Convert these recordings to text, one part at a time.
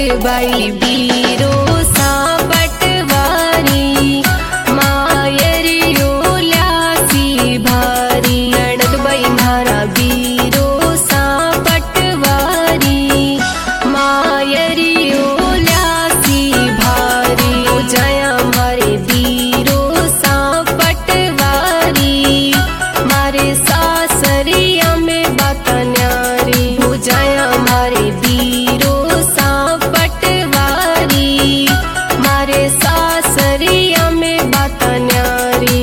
बाई बीरो सा पटवारी मायरियो ल्यासी भारी ननद बाई मारा बीरो सा पटवारी मायरियो ल्यासी भारी जया मारे बीरो सा पटवारी मारे सासरिया में बात न्यारी जया मारे बीरो सा पटवारी मारे सासरिया में बात न्यारी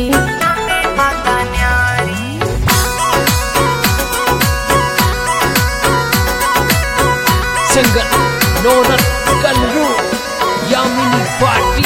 Singer Nonat Kalru Yamini Party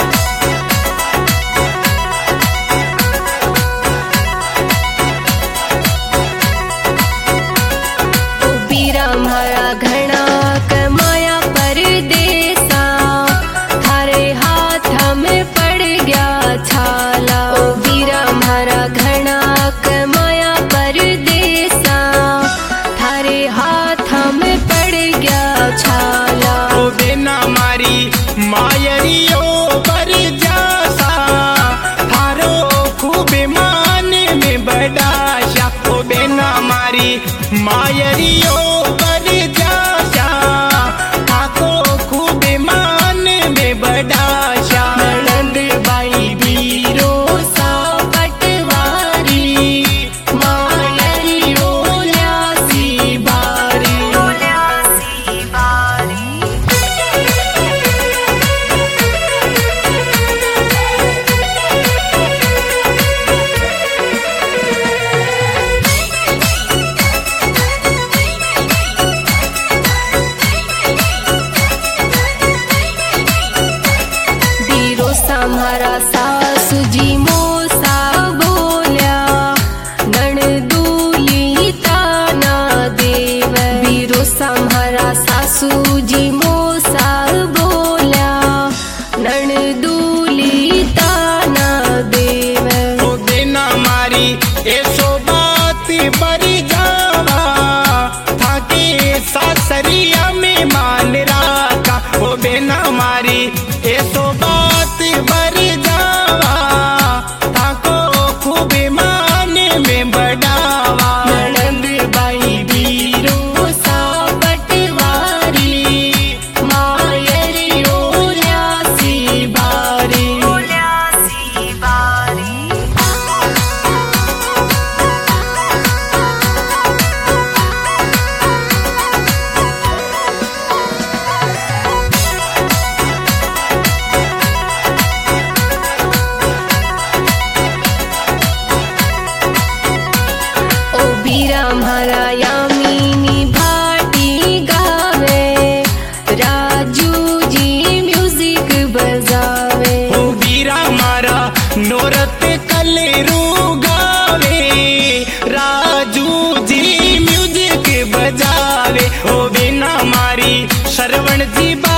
बीरा मारा घना कमाया परदेसा थारे हाथ में पड़ गया छाला ओ बीरा मारा घना कमाया परदेसा थारे हाथ में पड़ गया छाला ओ बेना मारी मायरियो बर जासा थारो खूब मान में बडाशा ओ बेना मारी मायरियो बर जासा थाको खूब मान में बडाशा ननद बाई बीरो सा पटवारी मायरियो ल्यासी बारी बीरो सम्हारा सासु जी मोसा बोल्या नणदूली ताना देव बीरो सम्हारा सासु जी मोसा बोल्या नणदूली ताना देव ओ बेना मारी ऐसो बात बर जावा थाके सासरिया में मान राखा ओ बेना मारी ऐसो बात बर जावा थाको खूब मान में बडावा ननद बाई बीरो सा पटवारी मायरियो ल्यासी बारी ओ बीरा म्हारा यामिनी भाटी गावे राजू जी म्यूजिक बजावे ओ बीरा मारा नोरत कलेरू गावे राजू जी म्यूजिक बजावे ओ बेना मारी श्रवण जी